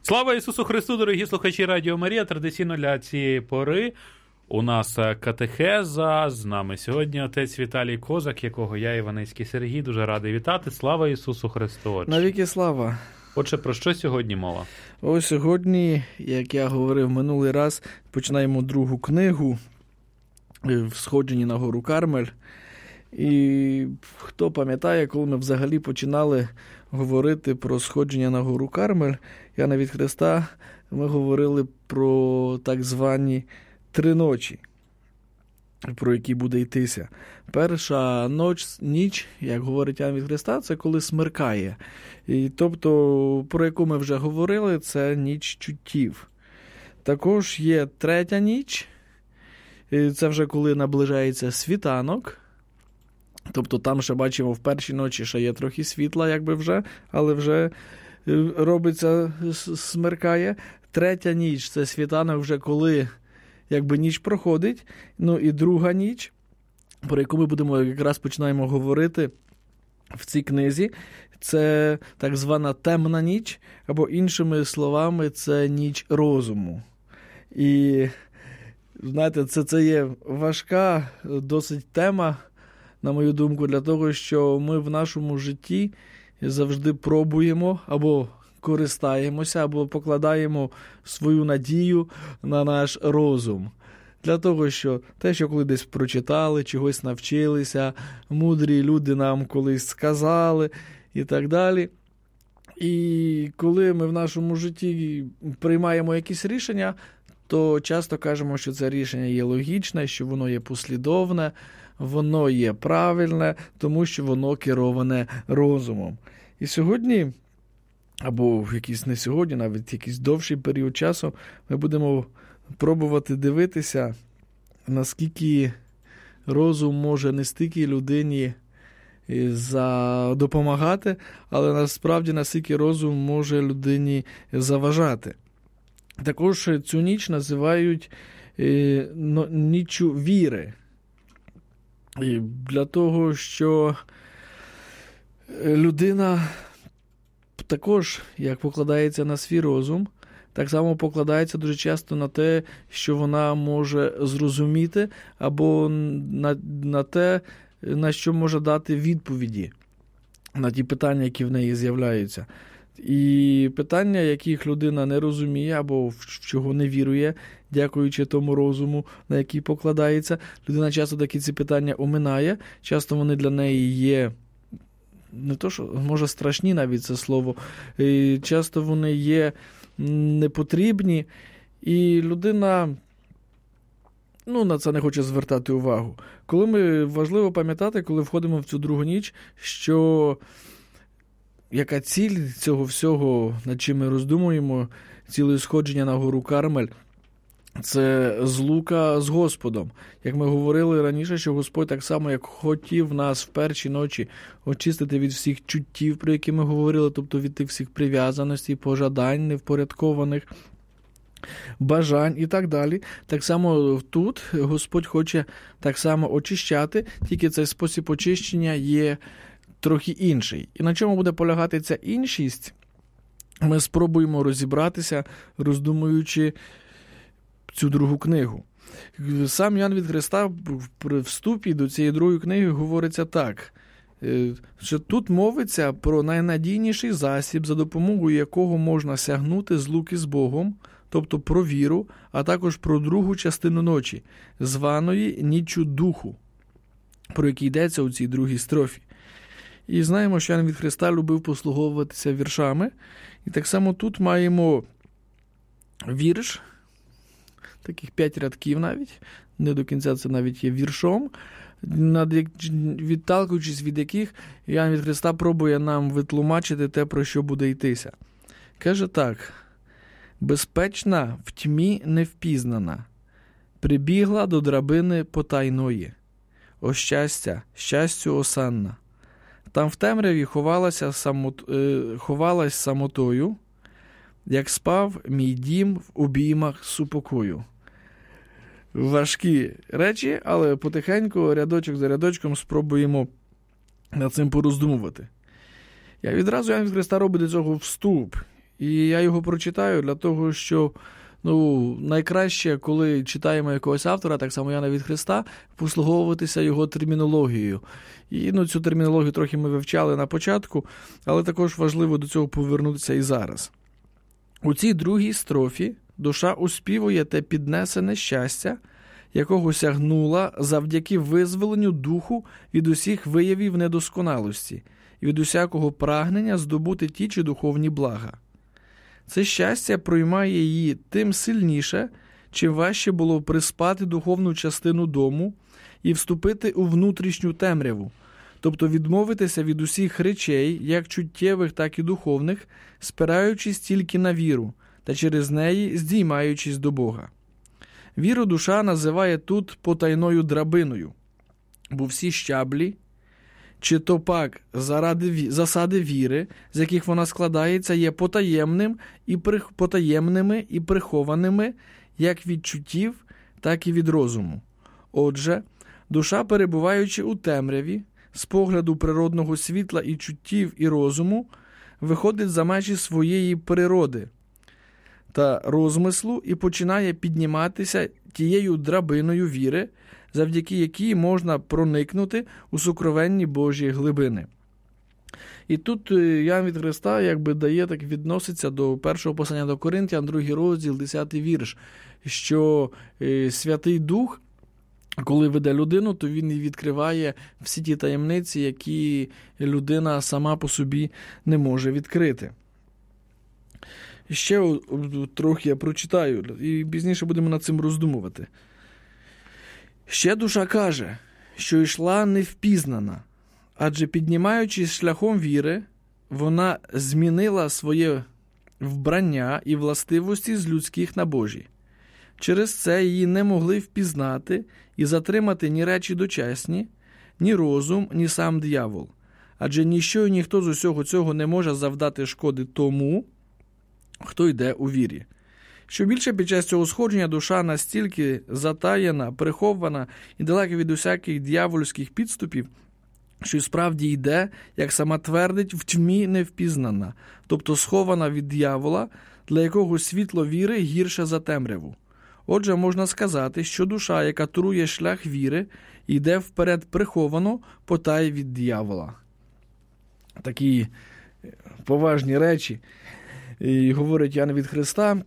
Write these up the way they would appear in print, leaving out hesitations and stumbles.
Слава Ісусу Христу, дорогі слухачі Радіо Марія. Традиційно для цієї пори у нас катехеза. З нами сьогодні отець Віталій Козак, якого я, Іваницький Сергій, дуже радий вітати. Слава Ісусу Христу! Навіки слава! Отже, про що сьогодні мова? Ось сьогодні, як я говорив минулий раз, починаємо другу книгу в «Сходженні на гору Кармель». І хто пам'ятає, коли ми взагалі починали говорити про сходження на гору Кармель, Яна від Христа, ми говорили про так звані 3 ночі, про які буде йтися. Перша ніч, як говорить Ян від Христа, це коли смеркає. І, тобто, про яку ми вже говорили, це ніч чуттів. Також є 3-я ніч, це вже коли наближається світанок. Тобто там ще бачимо в першій ночі ще є трохи світла, якби вже, але вже робиться, смеркає. 3-я ніч – це світанок вже коли якби ніч проходить. Ну і 2-га ніч, про яку ми будемо якраз починаємо говорити в цій книзі, це так звана темна ніч, або іншими словами, це ніч розуму. І, знаєте, це є важка досить тема, на мою думку, для того, що ми в нашому житті завжди пробуємо або користаємося, або покладаємо свою надію на наш розум. Для того, що те, що коли десь прочитали, чогось навчилися, мудрі люди нам колись сказали і так далі. І коли ми в нашому житті приймаємо якісь рішення, то часто кажемо, що це рішення є логічне, що воно є послідовне, воно є правильне, тому що воно кероване розумом. І сьогодні, або якийсь не сьогодні, навіть якийсь довший період часу, ми будемо пробувати дивитися, наскільки розум може не стільки людині допомагати, але насправді наскільки розум може заважати. Також цю ніч називають ніччю віри. І для того, що людина також, як покладається на свій розум, так само покладається дуже часто на те, що вона може зрозуміти, або на те, на що може дати відповіді на ті питання, які в неї з'являються. І питання, яких людина не розуміє або в чого не вірує, дякуючи тому розуму, на який покладається, людина часто такі ці питання оминає, часто вони для неї є, не то що, може страшні навіть це слово, і часто вони є непотрібні, і людина на це не хоче звертати увагу. Важливо пам'ятати, коли входимо в цю другу ніч, що яка ціль цього всього, над чим ми роздумуємо, ціле сходження на гору Кармель, це злука з Господом. Як ми говорили раніше, що Господь так само, як хотів нас в перші ночі очистити від всіх чуттів, про які ми говорили, тобто від тих всіх прив'язаностей, пожадань, невпорядкованих, бажань і так далі. Так само тут Господь хоче так само очищати, тільки цей спосіб очищення є трохи інший. І на чому буде полягати ця іншість, ми спробуємо розібратися, роздумуючи цю другу книгу. Сам Ян від Христа при вступі до цієї другої книги говориться так, що тут мовиться про найнадійніший засіб, за допомогою якого можна сягнути злуки з Богом, тобто про віру, а також про другу частину ночі, званої ніччю духу, про який йдеться у цій другій строфі. І знаємо, що Ян від Христа любив послуговуватися віршами. І так само тут маємо вірш, таких 5 рядків навіть, не до кінця це навіть є віршом, відталкуючись від яких Ян від Христа пробує нам витлумачити те, про що буде йтися. Каже так: «Безпечна в тьмі невпізнана, прибігла до драбини потайної, о щастя, щастю осанна. Там в темряві ховалась самотою, як спав мій дім в обіймах супокою». Важкі речі, але потихеньку, рядочок за рядочком спробуємо над цим пороздумувати. Я відразу Ян від Христа робить до цього вступ. І я його прочитаю для того, що найкраще, коли читаємо якогось автора, так само Яна від Христа, послуговуватися його термінологією. І цю термінологію трохи ми вивчали на початку, але також важливо до цього повернутися і зараз. У цій другій строфі душа оспівує те піднесене щастя, якого сягнула завдяки визволенню духу від усіх виявів недосконалості і від усякого прагнення здобути ті чи духовні блага. Це щастя проймає її тим сильніше, чим важче було приспати духовну частину дому і вступити у внутрішню темряву, тобто відмовитися від усіх речей, як чуттєвих, так і духовних, спираючись тільки на віру та через неї здіймаючись до Бога. Віру душа називає тут потайною драбиною, бо всі щаблі, чи то пак засади віри, з яких вона складається, є потаємними і прихованими як від чуттів, так і від розуму. Отже, душа, перебуваючи у темряві, з погляду природного світла і чуттів і розуму, виходить за межі своєї природи та розмислу і починає підніматися тією драбиною віри, завдяки якій можна проникнути у сокровенні Божі глибини. І тут Ян від Христа дає, так відноситься до першого послання до Коринтян, 2 розділ, 10 вірш, що Святий Дух, коли веде людину, то він і відкриває всі ті таємниці, які людина сама по собі не може відкрити. Ще трохи я прочитаю, і пізніше будемо над цим роздумувати. Ще душа каже, що йшла невпізнана, адже піднімаючись шляхом віри, вона змінила своє вбрання і властивості з людських на Божі. Через це її не могли впізнати і затримати ні речі дочасні, ні розум, ні сам диявол. Адже ніщо і ніхто з усього цього не може завдати шкоди тому, хто йде у вірі. Що більше під час цього сходження душа настільки затаєна, прихована і далека від усяких д'явольських підступів, що й справді йде, як сама твердить, в тьмі невпізнана, тобто схована від диявола, для якого світло віри гірше за темряву. Отже, можна сказати, що душа, яка турує шлях віри, йде вперед приховано, потай від диявола. Такі поважні речі. І говорить Ян від Христа.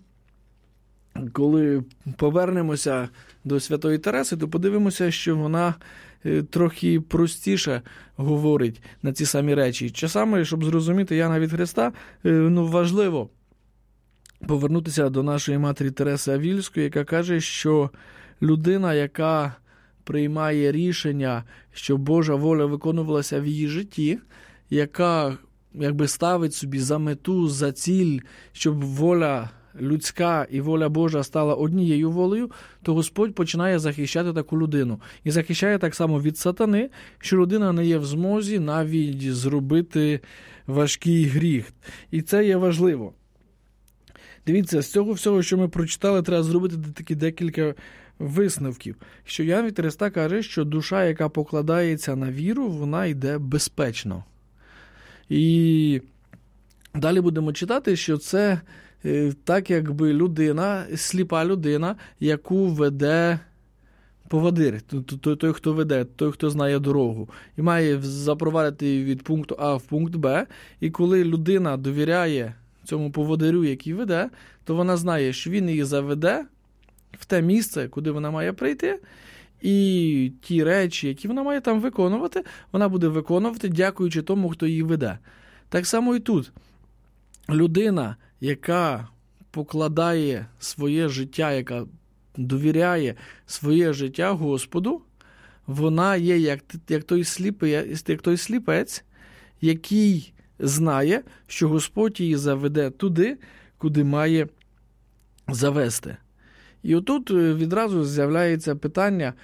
Коли повернемося до Святої Тереси, то подивимося, що вона трохи простіше говорить на ці самі речі. Часами, щоб зрозуміти Яна від Христа, важливо повернутися до нашої матері Тереси Авільської, яка каже, що людина, яка приймає рішення, що Божа воля виконувалася в її житті, яка ставить собі за мету, за ціль, щоб воля людська і воля Божа стала однією волею, то Господь починає захищати таку людину. І захищає так само від сатани, що людина не є в змозі навіть зробити важкий гріх. І це є важливо. Дивіться, з цього всього, що ми прочитали, треба зробити такі декілька висновків. Що Ян від Христа каже, що душа, яка покладається на віру, вона йде безпечно. І далі будемо читати, що це так, якби людина, сліпа людина, яку веде поводир, той, хто веде, той, хто знає дорогу, і має запровадити від пункту А в пункт Б, і коли людина довіряє цьому поводирю, який веде, то вона знає, що він її заведе в те місце, куди вона має прийти, і ті речі, які вона має там виконувати, вона буде виконувати, дякуючи тому, хто її веде. Так само і тут. Людина, яка покладає своє життя, яка довіряє своє життя Господу, вона є як той сліпець, який знає, що Господь її заведе туди, куди має завести. І отут відразу з'являється питання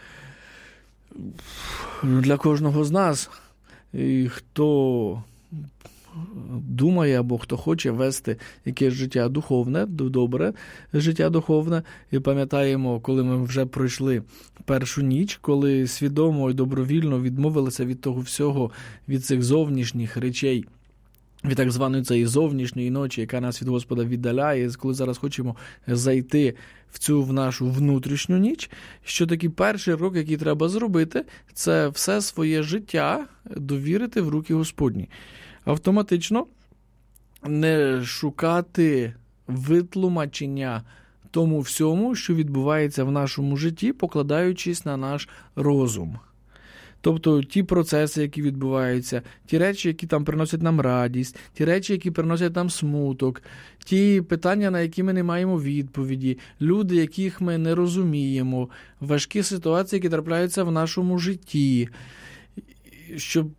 для кожного з нас, хто думає або хто хоче вести якесь життя духовне, добре життя духовне. І пам'ятаємо, коли ми вже пройшли першу ніч, коли свідомо і добровільно відмовилися від того всього, від цих зовнішніх речей, від так званої цієї зовнішньої ночі, яка нас від Господа віддаляє, коли зараз хочемо зайти в нашу внутрішню ніч, що такий перший крок, який треба зробити, це все своє життя довірити в руки Господні. Автоматично не шукати витлумачення тому всьому, що відбувається в нашому житті, покладаючись на наш розум. Тобто ті процеси, які відбуваються, ті речі, які там приносять нам радість, ті речі, які приносять нам смуток, ті питання, на які ми не маємо відповіді, люди, яких ми не розуміємо, важкі ситуації, які трапляються в нашому житті, щоб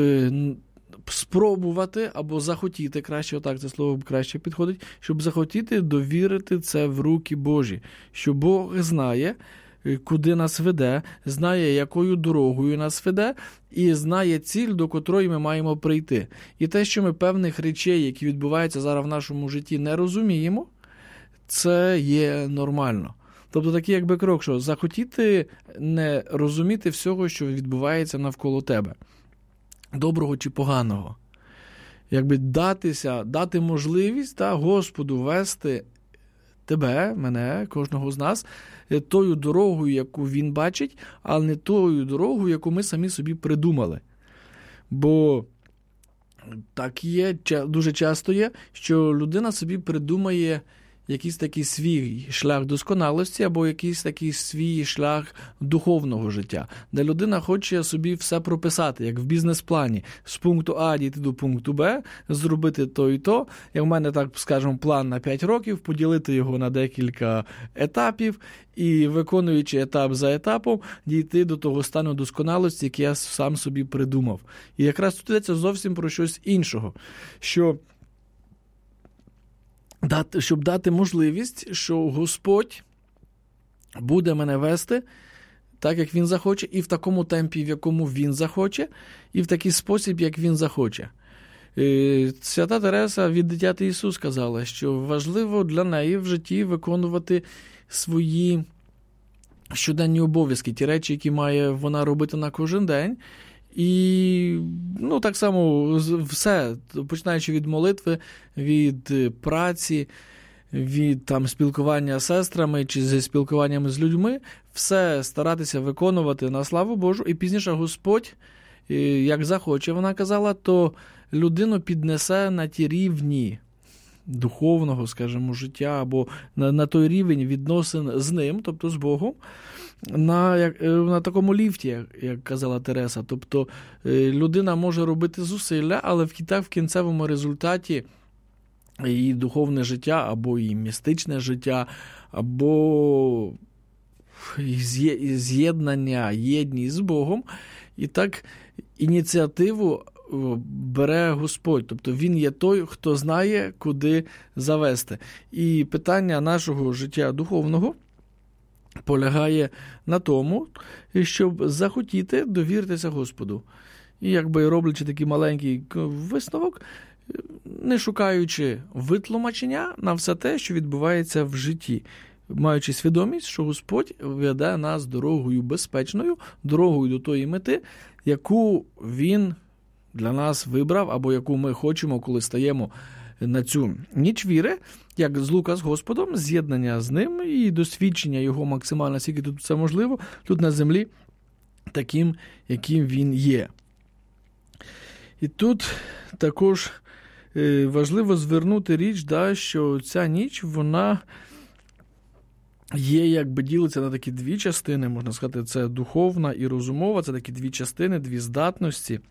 спробувати або захотіти, краще отак це слово краще підходить, щоб захотіти довірити це в руки Божі, що Бог знає, куди нас веде, знає, якою дорогою нас веде, і знає ціль, до котрої ми маємо прийти. І те, що ми певних речей, які відбуваються зараз в нашому житті, не розуміємо, це є нормально. Тобто такий якби крок, що захотіти не розуміти всього, що відбувається навколо тебе, доброго чи поганого. Якби дати можливість Господу вести тебе, мене, кожного з нас, тою дорогою, яку він бачить, але не тою дорогою, яку ми самі собі придумали. Бо так є, дуже часто є, що людина собі придумає якийсь такий свій шлях досконалості або якийсь такий свій шлях духовного життя, де людина хоче собі все прописати, як в бізнес-плані. З пункту А дійти до пункту Б, зробити то і то. Як в мене, так скажемо, план на 5 років, поділити його на декілька етапів і, виконуючи етап за етапом, дійти до того стану досконалості, який я сам собі придумав. І якраз тут йдеться зовсім про щось іншого, щоб дати можливість, що Господь буде мене вести так, як Він захоче, і в такому темпі, в якому Він захоче, і в такий спосіб, як Він захоче. Свята Тереса від Дитяти Ісус сказала, що важливо для неї в житті виконувати свої щоденні обов'язки, ті речі, які має вона робити на кожен день. І, так само все, починаючи від молитви, від праці, від спілкування з сестрами чи зі спілкуваннями з людьми, все старатися виконувати на славу Божу. І пізніше Господь, як захоче, вона казала, то людину піднесе на ті рівні духовного, скажімо, життя, або на той рівень відносин з ним, тобто з Богом, на такому ліфті, як казала Тереса. Тобто людина може робити зусилля, але в кінцевому результаті її духовне життя, або її містичне життя, або з'єднання, єдність з Богом. І так ініціативу бере Господь. Тобто Він є той, хто знає, куди завести. І питання нашого життя духовного полягає на тому, щоб захотіти довіритися Господу. І роблячи такий маленький висновок, не шукаючи витлумачення на все те, що відбувається в житті, маючи свідомість, що Господь веде нас дорогою безпечною, дорогою до тої мети, яку Він для нас вибрав, або яку ми хочемо, коли стаємо на цю ніч віри, як злука з Господом, з'єднання з Ним і досвідчення Його максимально, скільки тут це можливо, тут на землі, таким, яким Він є. І тут також важливо звернути річ, що ця ніч, вона є, ділиться на такі дві частини, можна сказати, це духовна і розумова, це такі дві частини, дві здатності,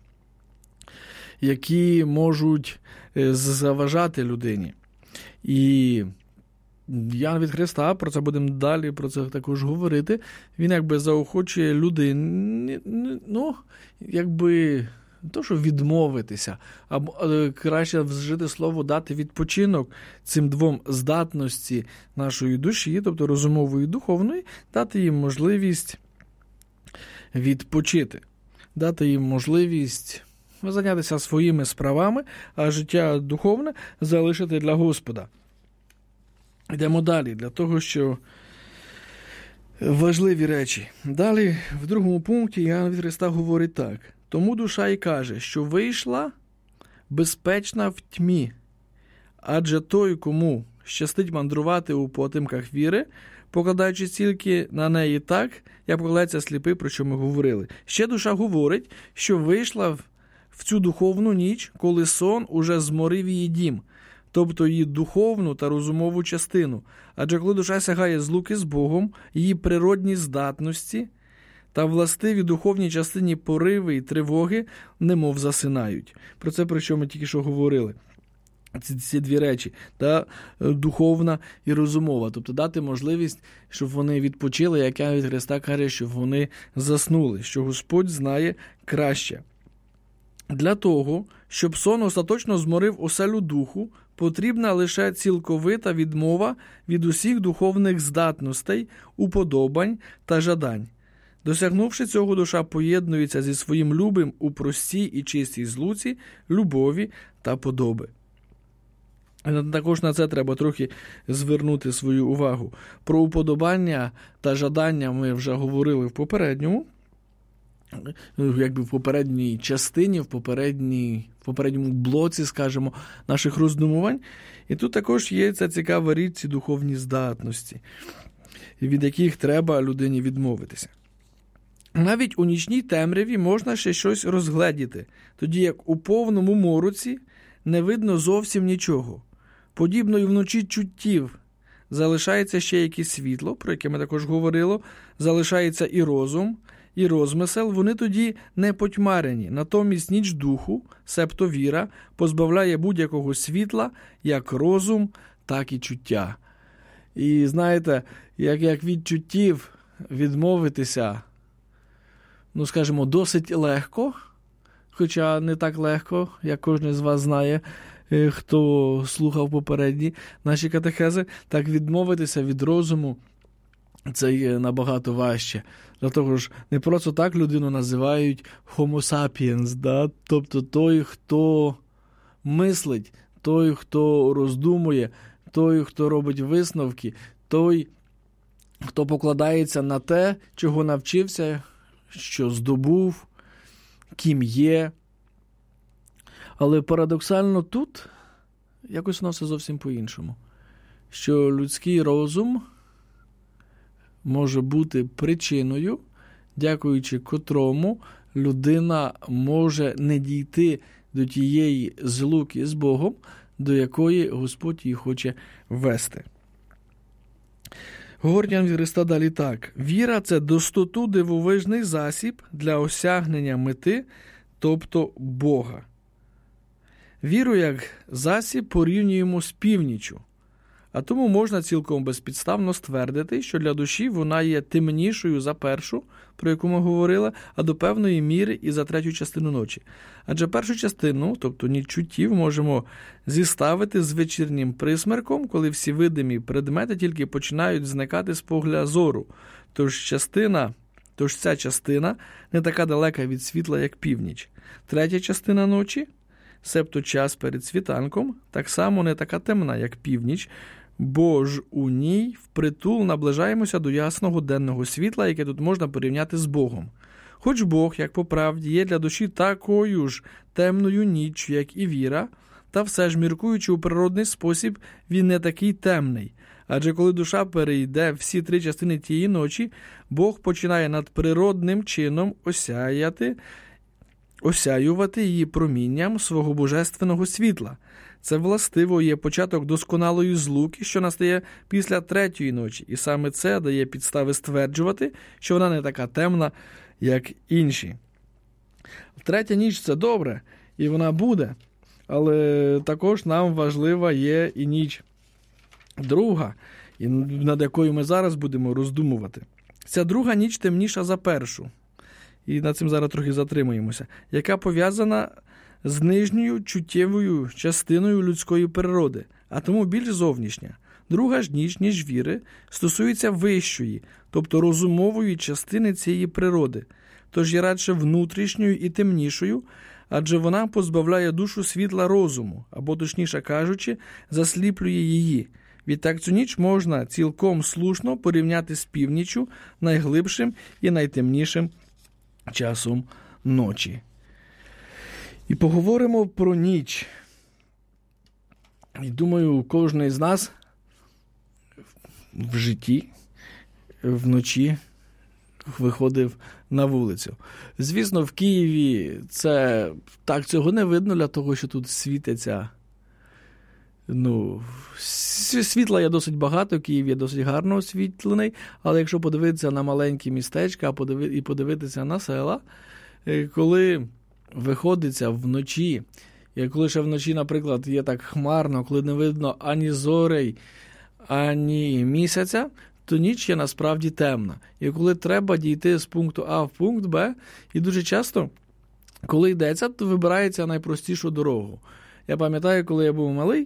які можуть заважати людині. І Ян від Христа, про це будемо далі, про це також говорити, він заохочує людину, то, що відмовитися, або краще вжити слово дати відпочинок цим двом здатності нашої душі, тобто розумової і духовної, дати їм можливість відпочити, дати їм можливість зайнятися своїми справами, а життя духовне залишити для Господа. Йдемо далі, для того, що важливі речі. Далі, в другому пункті, Іоанн від Христа говорить так. Тому душа й каже, що вийшла безпечна в тьмі. Адже той, кому щастить мандрувати у потемках віри, покладаючись тільки на неї так, як покладається сліпий, про що ми говорили. Ще душа говорить, що вийшла в цю духовну ніч, коли сон уже зморив її дім, тобто її духовну та розумову частину. Адже коли душа сягає злуки з Богом, її природні здатності та властиві духовній частині пориви і тривоги немов засинають. Про це, про що ми тільки що говорили. Ці дві речі, та духовна і розумова. Тобто дати можливість, щоб вони відпочили, як я від Христа каже, щоб вони заснули, що Господь знає краще. Для того, щоб сон остаточно зморив оселю духу, потрібна лише цілковита відмова від усіх духовних здатностей, уподобань та жадань. Досягнувши цього, душа поєднується зі своїм любим у простій і чистій злуці, любові та подоби. Також на це треба трохи звернути свою увагу. Про уподобання та жадання ми вже говорили в попередньому, в попередній частині, в попередньому блоці, скажімо, наших роздумувань. І тут також є ця цікава річ, ці духовні здатності, від яких треба людині відмовитися. Навіть у нічній темряві можна ще щось розгледіти, тоді як у повному мороці не видно зовсім нічого. Подібно і вночі чуттів залишається ще якесь світло, про яке ми також говорили, залишається і розум, і розмисел, вони тоді не потьмарені. Натомість ніч духу, себто віра, позбавляє будь-якого світла, як розум, так і чуття. І знаєте, як від чуттів відмовитися, скажімо, досить легко, хоча не так легко, як кожен з вас знає, хто слухав попередні наші катехези, так відмовитися від розуму це є набагато важче. Для того ж, не просто так людину називають homo sapiens, да? Тобто той, хто мислить, той, хто роздумує, той, хто робить висновки, той, хто покладається на те, чого навчився, що здобув, ким є. Але парадоксально тут якось воно все зовсім по-іншому. Що людський розум може бути причиною, дякуючи котрому людина може не дійти до тієї злуки з Богом, до якої Господь її хоче вести. Говорить Євангелій від Христа далі так. Віра – це достоту дивовижний засіб для осягнення мети, тобто Бога. Віру як засіб порівнюємо з північчю, а тому можна цілком безпідставно ствердити, що для душі вона є темнішою за першу, про яку ми говорили, а до певної міри і за третю частину ночі. Адже першу частину, тобто ніч чуттів, можемо зіставити з вечірнім присмерком, коли всі видимі предмети тільки починають зникати з погляду зору. Тож ця частина не така далека від світла, як північ. Третя частина ночі, себто час перед світанком, так само не така темна, як північ, бо ж у ній впритул наближаємося до ясного денного світла, яке тут можна порівняти з Богом. Хоч Бог, як по правді, є для душі такою ж темною ніччю, як і віра, та все ж, міркуючи у природний спосіб, він не такий темний. Адже коли душа перейде всі три частини тієї ночі, Бог починає надприродним чином осяювати її промінням свого божественного світла. Це, властиво, є початок досконалої злуки, що настає після третьої ночі, і саме це дає підстави стверджувати, що вона не така темна, як інші. Третя ніч – це добре, і вона буде, але також нам важлива є і ніч друга, над якою ми зараз будемо роздумувати. Ця друга ніч темніша за першу, і над цим зараз трохи затримуємося, яка пов'язана з нижньою чуттєвою частиною людської природи, а тому більш зовнішня. Друга ж ніч, ніж віри, стосується вищої, тобто розумової частини цієї природи, тож є радше внутрішньою і темнішою, адже вона позбавляє душу світла розуму, або, точніше кажучи, засліплює її. Відтак цю ніч можна цілком слушно порівняти з північчю, найглибшим і найтемнішим часом ночі. І поговоримо про ніч. І думаю, кожен з нас в житті, вночі виходив на вулицю. Звісно, в Києві так цього не видно, для того, що тут світиться. Світла є досить багато, Київ є досить гарно освітлений, але якщо подивитися на маленькі містечка і подивитися на села, коли виходиться вночі, і коли ще вночі, наприклад, є так хмарно, коли не видно ані зорей, ані місяця, то ніч є насправді темна. І коли треба дійти з пункту А в пункт Б, і дуже часто, коли йдеться, то вибирається найпростішу дорогу. Я пам'ятаю, коли я був малий,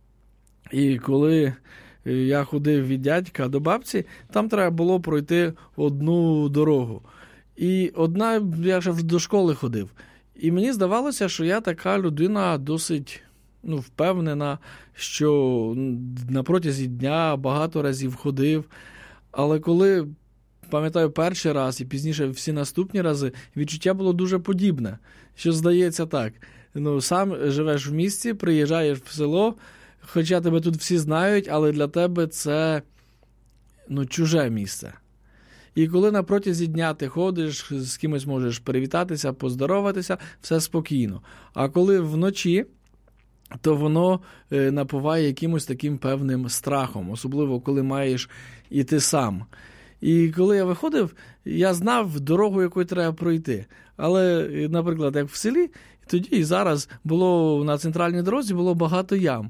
і коли я ходив від дядька до бабці, там треба було пройти одну дорогу. І я ще до школи ходив. І мені здавалося, що я така людина досить впевнена, що на протязі дня багато разів ходив. Але коли, пам'ятаю, перший раз і пізніше всі наступні рази, відчуття було дуже подібне. Що здається так, сам живеш в місті, приїжджаєш в село, хоча тебе тут всі знають, але для тебе це чуже місце. І коли на протязі дня ти ходиш, з кимось можеш привітатися, поздороватися, все спокійно. А коли вночі, то воно напуває якимось таким певним страхом, особливо коли маєш іти сам. І коли я виходив, я знав дорогу, якою треба пройти. Але, наприклад, як в селі, тоді і зараз було на центральній дорозі було багато ям.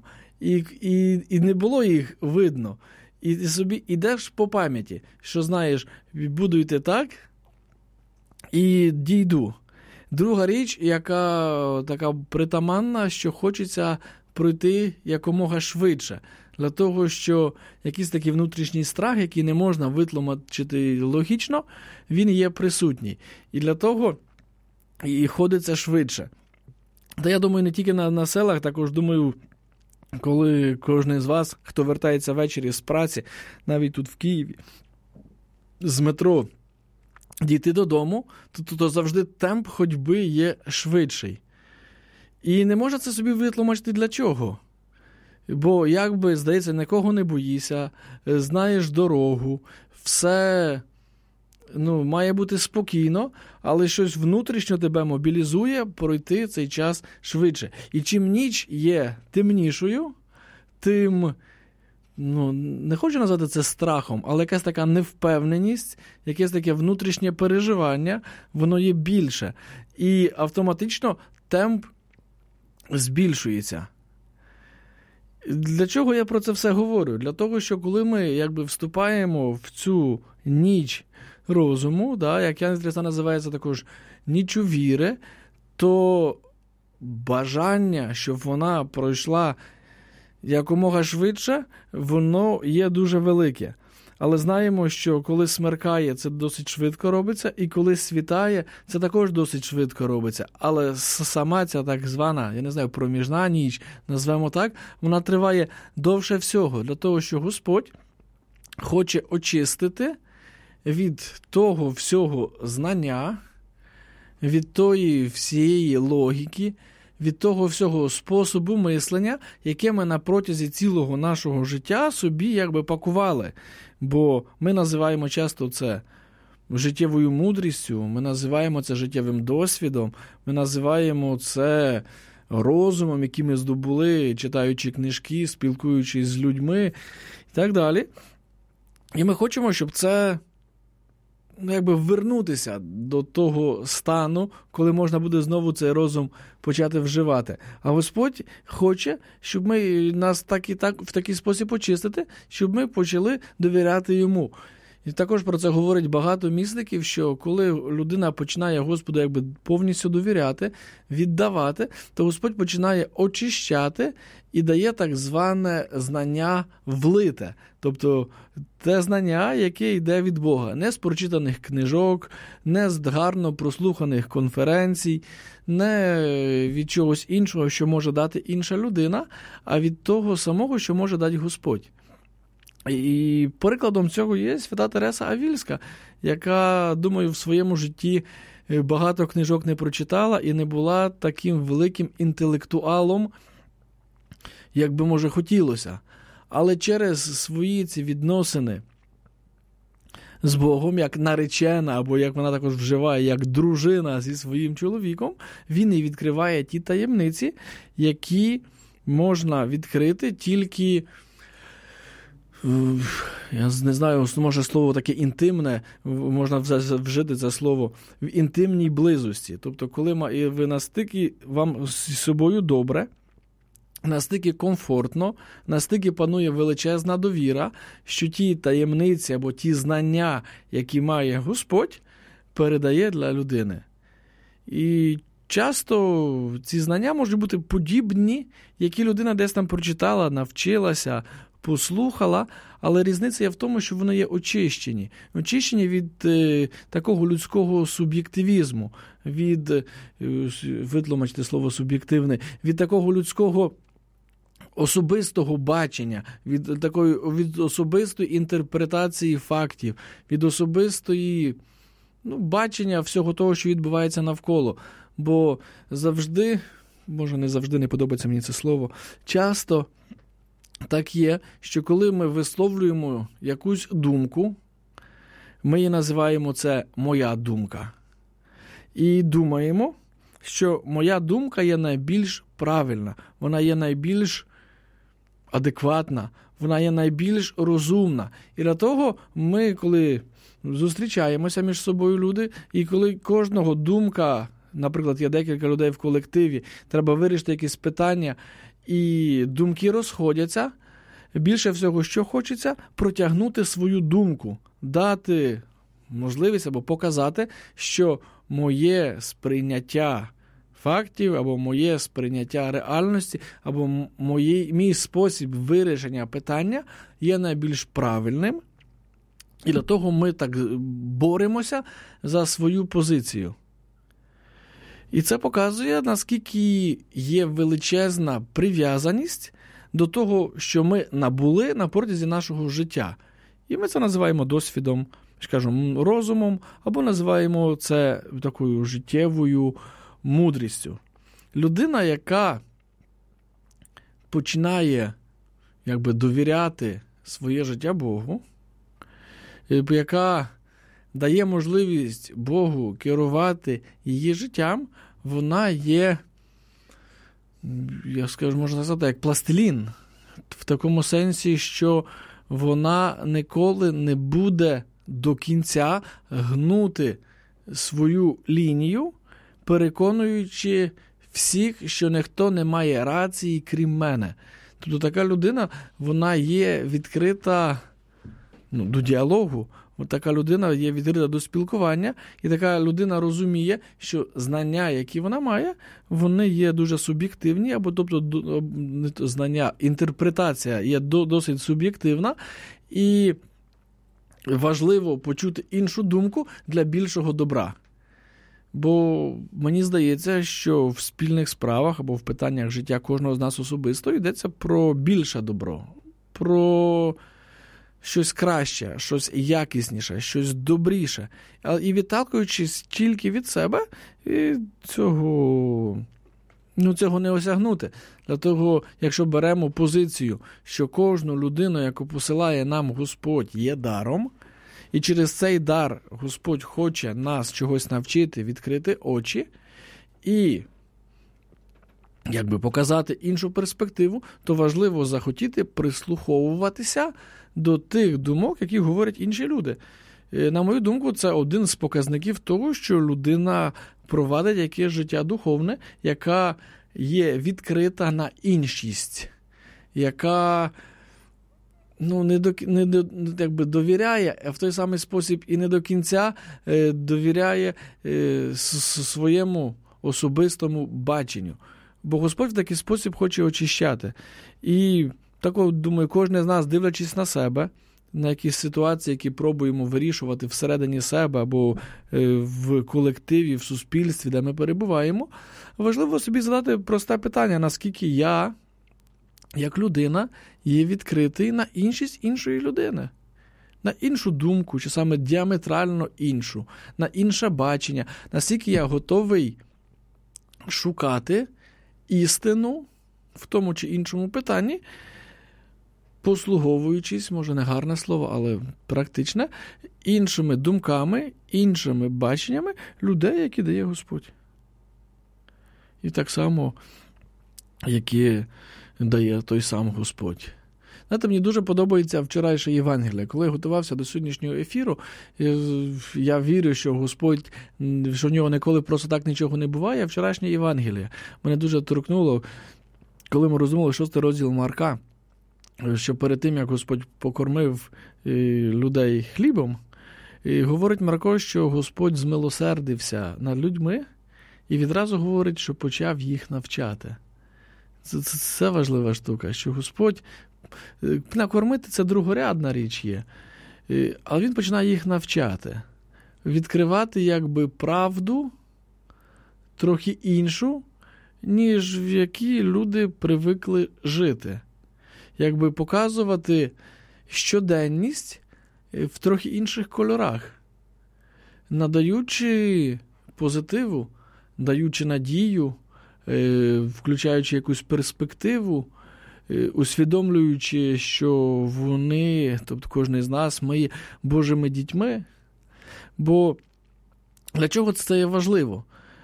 І не було їх видно. І ти собі йдеш по пам'яті, що знаєш, буду йти так і дійду. Друга річ, яка така притаманна, що хочеться пройти якомога швидше. Для того, що якийсь такий внутрішній страх, який не можна витлумачити логічно, він є присутній. І для того і ходиться швидше. Та я думаю, не тільки на селах, також думаю, коли кожен з вас, хто вертається ввечері з праці, навіть тут в Києві, з метро, дійти додому, то завжди темп ходьби є швидший. І не можна це собі витлумачити для чого. Бо, якби, здається, нікого не боїшся, знаєш дорогу, все має бути спокійно, але щось внутрішньо тебе мобілізує пройти цей час швидше. І чим ніч є темнішою, тим, не хочу назвати це страхом, але якась така невпевненість, якесь таке внутрішнє переживання, воно є більше. І автоматично темп збільшується. Для чого я про це все говорю? Для того, що коли ми вступаємо в цю ніч розуму, як Ян Христа називається також ніччю віри, то бажання, щоб вона пройшла якомога швидше, воно є дуже велике. Але знаємо, що коли смеркає, це досить швидко робиться, і коли світає, це також досить швидко робиться. Але сама ця так звана, проміжна ніч, назвемо так, вона триває довше всього, для того, що Господь хоче очистити від того всього знання, від тої всієї логіки, від того всього способу мислення, яке ми на протязі цілого нашого життя собі пакували. Бо ми називаємо часто це життєвою мудрістю, ми називаємо це життєвим досвідом, ми називаємо це розумом, який ми здобули, читаючи книжки, спілкуючись з людьми і так далі. І ми хочемо, щоб це вернутися до того стану, коли можна буде знову цей розум почати вживати. А Господь хоче, щоб ми нас в такий спосіб очистити, щоб ми почали довіряти Йому. І також про це говорить багато містиків, що коли людина починає Господу повністю довіряти, віддавати, то Господь починає очищати і дає так зване знання влите. Тобто те знання, яке йде від Бога. Не з прочитаних книжок, не з гарно прослуханих конференцій, не від чогось іншого, що може дати інша людина, а від того самого, що може дати Господь. І прикладом цього є свята Тереса Авільська, яка, думаю, в своєму житті багато книжок не прочитала і не була таким великим інтелектуалом, як би, може, хотілося. Але через свої ці відносини з Богом, як наречена, або як вона також вживає, як дружина зі своїм чоловіком, він і відкриває ті таємниці, які можна відкрити тільки, я не знаю, може слово таке інтимне, можна вжити це слово, в інтимній близості. Тобто, коли ви настільки вам з собою добре, настільки комфортно, настільки панує величезна довіра, що ті таємниці або ті знання, які має Господь, передає для людини. І часто ці знання можуть бути подібні, які людина десь там прочитала, навчилася, послухала, але різниця є в тому, що вони є очищені. Очищені від такого людського суб'єктивізму, витлумачте слово суб'єктивне, від такого людського особистого бачення, від особистої інтерпретації фактів, від особистої бачення всього того, що відбувається навколо. Бо завжди, може не завжди, не подобається мені це слово, часто так є, що коли ми висловлюємо якусь думку, ми її називаємо це «моя думка». І думаємо, що моя думка є найбільш правильна, вона є найбільш адекватна, вона є найбільш розумна. І для того ми, коли зустрічаємося між собою люди, і коли кожного думка, наприклад, є декілька людей в колективі, треба вирішити якісь питання, і думки розходяться, більше всього, що хочеться, протягнути свою думку, дати можливість або показати, що моє сприйняття фактів, або моє сприйняття реальності, або мій спосіб вирішення питання є найбільш правильним. І для того ми так боремося за свою позицію. І це показує, наскільки є величезна прив'язаність до того, що ми набули на протязі нашого життя. І ми це називаємо досвідом, скажімо, розумом, або називаємо це такою життєвою мудрістю. Людина, яка починає довіряти своє життя Богу, яка дає можливість Богу керувати її життям, вона є, я скажу, можна сказати, як пластилін. В такому сенсі, що вона ніколи не буде до кінця гнути свою лінію, переконуючи всіх, що ніхто не має рації, крім мене. Тобто така людина, вона є відкрита до діалогу, така людина є відкрита до спілкування, і така людина розуміє, що знання, які вона має, вони є дуже суб'єктивні, або тобто знання, інтерпретація є досить суб'єктивна, і важливо почути іншу думку для більшого добра. Бо мені здається, що в спільних справах або в питаннях життя кожного з нас особисто йдеться про більше добро, про щось краще, щось якісніше, щось добріше. І відталкуючись тільки від себе, цього не осягнути. Для того, якщо беремо позицію, що кожну людину, яку посилає нам Господь, є даром, і через цей дар Господь хоче нас чогось навчити, відкрити очі і показати іншу перспективу, то важливо захотіти прислуховуватися до тих думок, які говорять інші люди. На мою думку, це один з показників того, що людина провадить якесь життя духовне, яка є відкрита на іншість, яка довіряє, а в той самий спосіб і не до кінця довіряє своєму особистому баченню. Бо Господь в такий спосіб хоче очищати. І так, думаю, кожен з нас, дивлячись на себе, на якісь ситуації, які пробуємо вирішувати всередині себе або в колективі, в суспільстві, де ми перебуваємо, важливо собі задати просте питання, наскільки я, як людина, є відкритий на іншість іншої людини. на іншу думку, чи саме діаметрально іншу, на інше бачення, наскільки я готовий шукати істину в тому чи іншому питанні, послуговуючись, може не гарне слово, але практичне, іншими думками, іншими баченнями людей, які дає Господь. І так само, які дає той сам Господь. Знаєте, мені дуже подобається вчорашнє Євангеліє. Коли я готувався до сьогоднішнього ефіру, я вірю, що Господь, що в нього ніколи просто так нічого не буває, а вчорашнє Євангеліє мене дуже торкнуло, коли ми розуміли 6 розділ Марка, що перед тим, як Господь покормив людей хлібом, говорить Марко, що Господь змилосердився над людьми і відразу говорить, що почав їх навчати. Це важлива штука, що Господь накормити – це другорядна річ є, але він починає їх навчати, відкривати якби правду трохи іншу, ніж в якій люди привикли жити. Якби показувати щоденність в трохи інших кольорах, надаючи позитиву, даючи надію, включаючи якусь перспективу, усвідомлюючи, що вони, тобто кожен з нас, ми є Божими дітьми. Бо для чого це є важливо?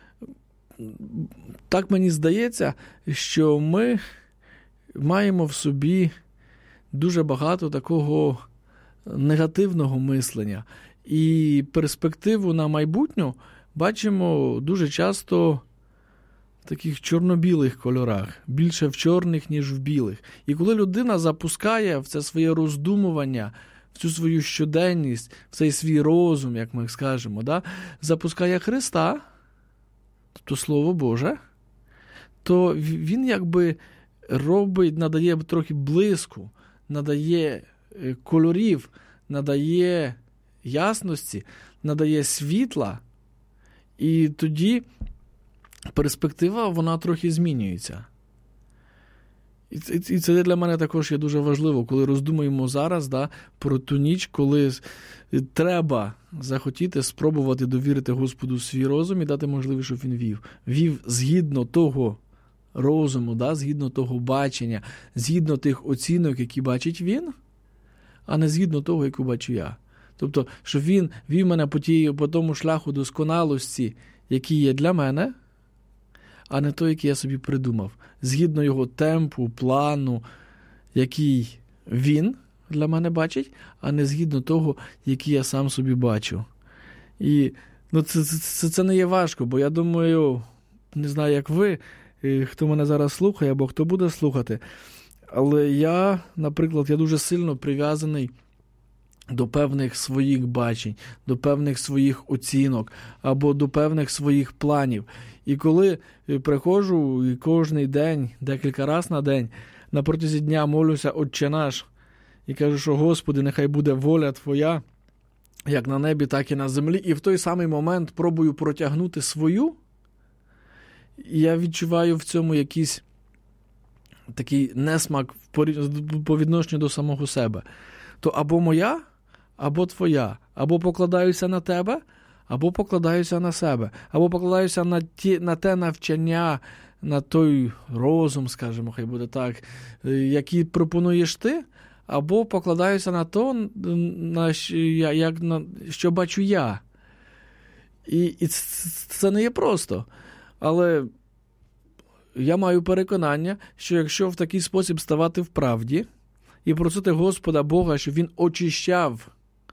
Так мені здається, що ми маємо в собі дуже багато такого негативного мислення. І перспективу на майбутнє бачимо дуже часто в таких чорно-білих кольорах, більше в чорних, ніж в білих. І коли людина запускає в це своє роздумування, в цю свою щоденність, в цей свій розум, як ми скажемо, запускає Христа, тобто Слово Боже, то він якби робить, надає трохи блиску, надає кольорів, надає ясності, надає світла, і тоді перспектива, вона трохи змінюється. І це для мене також є дуже важливо, коли роздумуємо зараз про ту ніч, коли треба захотіти спробувати довірити Господу свій розум і дати можливість, щоб він вів. Вів згідно того розуму, згідно того бачення, згідно тих оцінок, які бачить він, а не згідно того, яку бачу я. Тобто, щоб він вів мене по тому шляху досконалості, який є для мене, а не той, який я собі придумав. Згідно його темпу, плану, який він для мене бачить, а не згідно того, який я сам собі бачу. І це не є важко, бо я думаю, не знаю, як ви, хто мене зараз слухає, або хто буде слухати, але я, наприклад, я дуже сильно прив'язаний до певних своїх бачень, до певних своїх оцінок, або до певних своїх планів. І коли приходжу і кожний день, декілька разів на день, на протязі дня молюся «Отче наш» і кажу, що «Господи, нехай буде воля Твоя, як на небі, так і на землі», і в той самий момент пробую протягнути свою, і я відчуваю в цьому якийсь такий несмак по відношенню до самого себе. То або моя, або твоя. Або покладаюся на тебе, або покладаюся на себе. Або покладаюся на те навчання, на той розум, скажімо, хай буде так, який пропонуєш ти, або покладаюся на то, що бачу я. І це не є просто. Але я маю переконання, що якщо в такий спосіб ставати в правді і просити Господа Бога, щоб Він очищав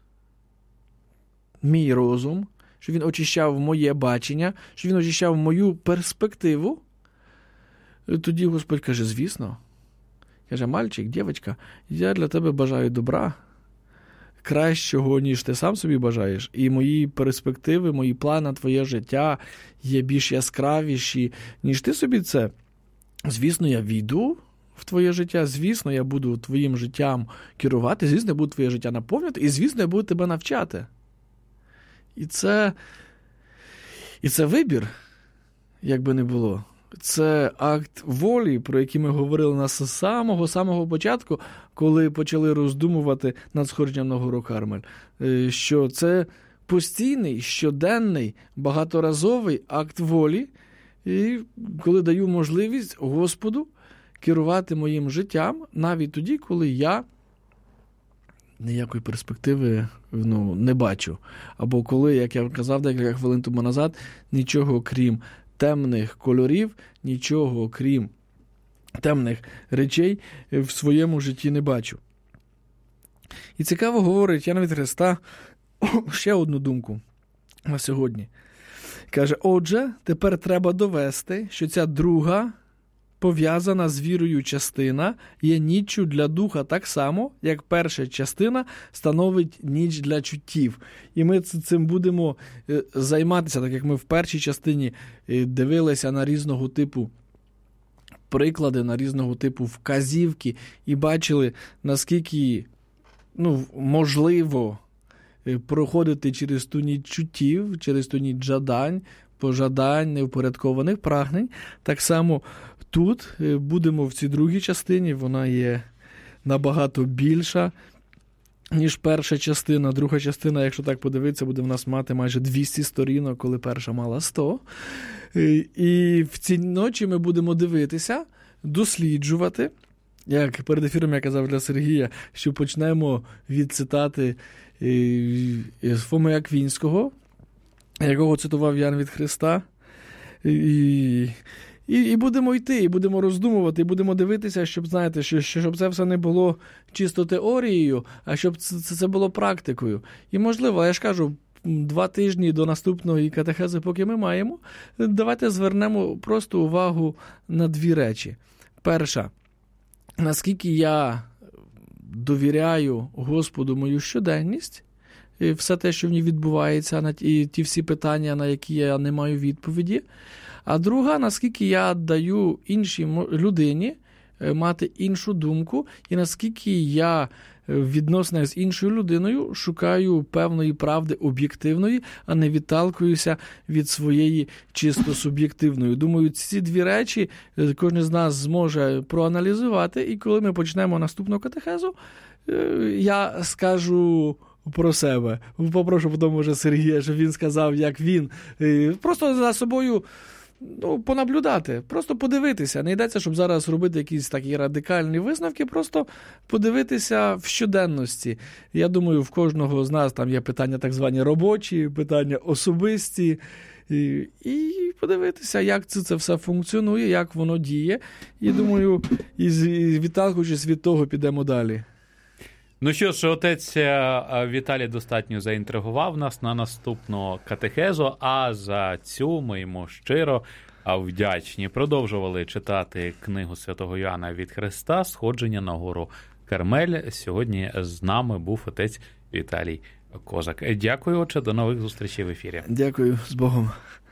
мій розум, щоб Він очищав моє бачення, щоб Він очищав мою перспективу, тоді Господь каже, звісно. Каже, мальчик, дівчинка, я для тебе бажаю добра, кращого, ніж ти сам собі бажаєш. І мої перспективи, мої плани на твоє життя є більш яскравіші, ніж ти собі це. Звісно, я війду в твоє життя, звісно, я буду твоїм життям керувати, звісно, я буду твоє життя наповнювати, і, звісно, я буду тебе навчати. І це вибір, як би не було. Це акт волі, про який ми говорили з самого-самого початку, коли почали роздумувати над сходженням на гору Кармель, що це постійний, щоденний, багаторазовий акт волі, і коли даю можливість Господу керувати моїм життям, навіть тоді, коли я ніякої перспективи не бачу. Або коли, як я казав декілька хвилин тому назад, нічого крім темних кольорів, нічого крім темних речей в своєму житті не бачу. І цікаво говорить Ян від Христа ще одну думку на сьогодні. Каже, отже, тепер треба довести, що ця друга пов'язана з вірою частина є ніччю для духа так само, як перша частина становить ніч для чуттів. І ми цим будемо займатися, так як ми в першій частині дивилися на різного типу приклади, на різного типу вказівки і бачили, наскільки можливо проходити через ту ніч чуттів, через ту ніч жадань, пожадань, невпорядкованих прагнень. Так само тут будемо в цій другій частині, вона є набагато більша, ніж перша частина. Друга частина, якщо так подивитися, буде в нас мати майже 200 сторінок, коли перша мала 100. І в цій ночі ми будемо дивитися, досліджувати, як перед ефіром я казав для Сергія, що почнемо від цитати Фоми Аквінського, якого цитував Ян від Христа. І будемо йти, і будемо роздумувати, і будемо дивитися, щоб, знаєте, щоб це все не було чисто теорією, а щоб це було практикою. І можливо, я ж кажу, 2 тижні до наступної катехези, поки ми маємо, давайте звернемо просто увагу на 2 речі. Перша, наскільки я довіряю Господу мою щоденність, і все те, що в ній відбувається, і ті всі питання, на які я не маю відповіді. А друга, наскільки я даю іншій людині мати іншу думку, і наскільки я відносно з іншою людиною шукаю певної правди об'єктивної, а не відталкуюся від своєї чисто суб'єктивної. Думаю, ці 2 речі кожен з нас зможе проаналізувати, і коли ми почнемо наступну катехезу, я скажу про себе. Попрошу потім вже Сергія, щоб він сказав, як він. Просто за собою понаблюдати, просто подивитися. Не йдеться, щоб зараз робити якісь такі радикальні висновки, просто подивитися в щоденності. Я думаю, в кожного з нас там є питання так звані робочі, питання особисті, і подивитися, як це все функціонує, як воно діє. І думаю, відталкуючись від того, підемо далі. Ну що ж, отець Віталій достатньо заінтригував нас на наступну катехезу, а за цю ми йому щиро вдячні. Продовжували читати книгу святого Йоанна від Христа «Сходження на гору Кармель». Сьогодні з нами був отець Віталій Козак. Дякую, отче, до нових зустрічей в ефірі. Дякую, з Богом.